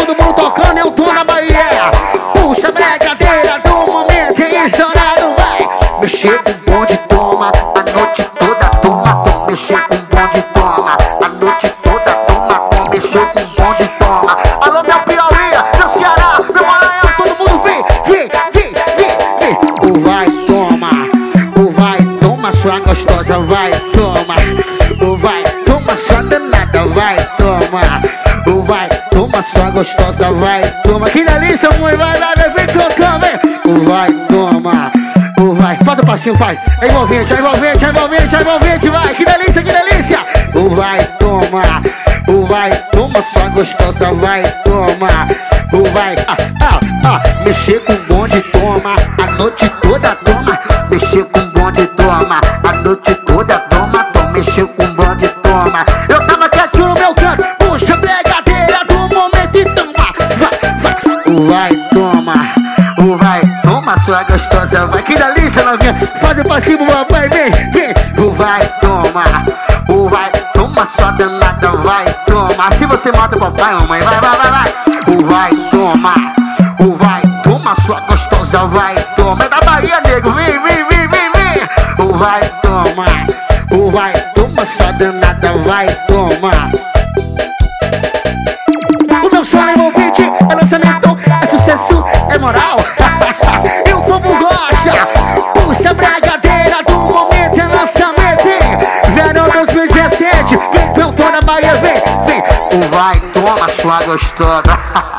todo mundo tocando, eu tô na Bahia. Puxa a brincadeira do momento estourado, vai. Mexer com o bonde, toma, a noite toda, toma, toma. Mexer com o bonde, toma, a noite toda, toma, toma. Mexer com o bonde, toma. Alô, meu Piauí, meu Ceará, meu Maranhão, todo mundo vem, vem, vem, vem, vem. O vai, toma, o vai, toma, sua gostosa, vai, toma. O vai, toma, sua danada, vai, toma. O vai, toma, sua gostosa, vai, toma. Que delícia, mãe, vai, vem tocando, vem. O vai, toma. O vai, faz o passinho, vai. É envolvente, é envolvente, é envolvente, é envolvente, vai. Que delícia, que delícia. O vai, toma. O vai, toma, sua gostosa, vai, toma. O vai, mexer com o bonde, toma. A noite toda, toma. Mexer com o bonde, toma. A noite toda, toma, toma. Mexer com o bonde, toma. Eu tava quietinho no meu canto. Puxa a brigadeira do momento, então vai, vai, vai. O vai, toma. O vai, toma, sua gostosa, vai. Que delícia, novinha. Faz o passinho, papai, vem, vem. O vai, toma. O vai, toma, sua danada, vai, toma. Se você mata o papai, mamãe, vai, vai, vai, vai. O vai, toma. O vai, toma, sua gostosa, vai, toma. É da Bahia, nego, vem, vem, vem, vem, vem. O vai, toma. O vai, toma, sua danada, vai, toma. O meu som é envolvente, é lançamento, é sucesso, é moral. E o povo gosta. Puxa a brigadeira do momento, é lançamento. Verão 2017, vem com eu tô na Bahia, vem, vem. O vai, toma, sua gostosa.